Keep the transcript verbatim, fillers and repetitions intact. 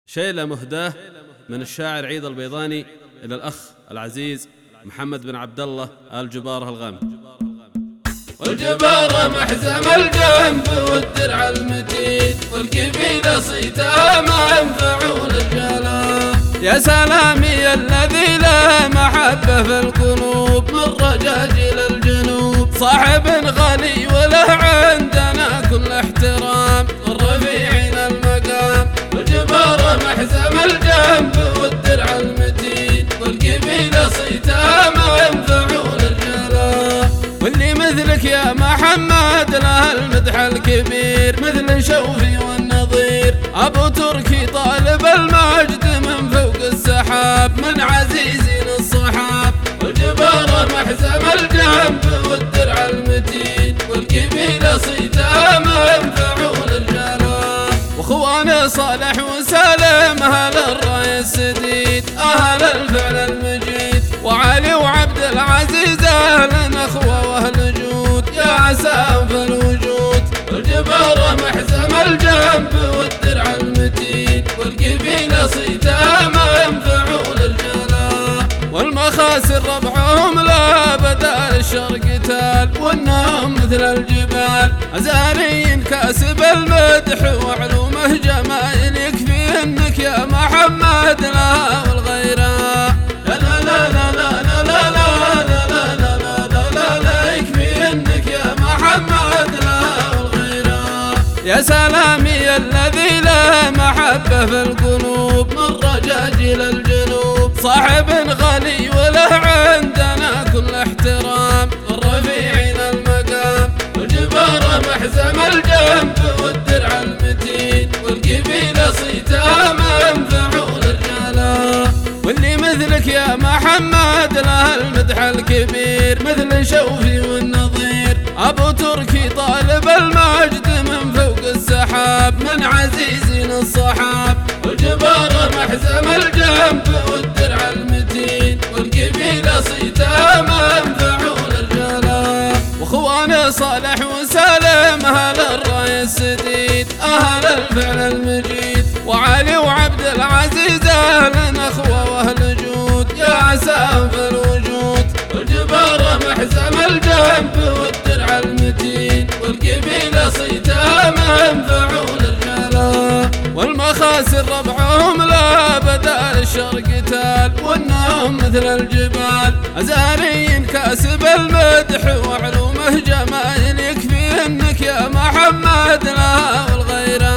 شيلة مهداة من الشاعر عيد البيضاني إلى الأخ العزيز محمد بن عبد الله آل جبارة الغامدي. والجبارة محزم الجنب والدرع المتين والكبيلة صيتها ما ينفعون الجلال. يا سلامي الذي لا محبة في القلوب من رجاج إلى الجنوب، صاحب غالي وله عندنا كل احترام الرفيع المقام. والجبارة محزم الجنب والدرع المتين والكبيلة صيتها ما ينفعون الجلال. واللي مثلك يا محمد له المدح الكبير مثل شوفي والنظير، أبو تركي طالب المجد من فوق السحاب من عزيزين الصحاب. والجبارة محزم الجنب والدرع المتين والكبيلة صيتها ما ينفعون الجلال. واخواني صالح وسالم اهل الراي السديد اهل الفعل المجيد، وعلي وعبد العزيز اهل اخوه واهل جود يا عسى في الوجود. والجبارة محزم الجنب والدرع المتين والكبيلة صيتها ما ينفعون الجلال. والمخاسر ربعهم لا بدال الشر قتال وانهم مثل الجبال، ازاري كاسب المدح وعلومه جمايل يكفي انك يا محمد لا والغيره. لا لا لا لا لا لا لا لا لا لا لا لا يكفي انك يا محمد لا والغيره. يا سلامي الذي لا محبة في القلوب من رجاج إلى الجنوب، صاحب غالي وله عندنا كل احترام الرفيع المقام. والجبارة محزم الجنب والدرع المتين والكبيلة صيتها ما ينفعون الجلال. واللي مثلك يا محمد له المدح الكبير مثل شوفي والنظير، أبو تركي طالب المجد من فوق السحاب من عزيزين الصحاب. والجبارة محزم الجنب والدرع المتين والكبيلة صيتها ما ينفعون الجلال. واخواني صالح وسالم اهل الراي السديد اهل الفعل المجيد، وعلي وعبد العزيز اهل اخوه واهل جود يا عسى في الوجود. والجبارة محزم الجنب والدرع المتين والكبيلة صيتها ما ينفعون الجلال. والمخاسر ربعهم لا بدال الشر قتال وانهم مثل الجبال، ازاري كاسب المدح وعلومه جمايل يكفي انك يا محمد لا والغيره.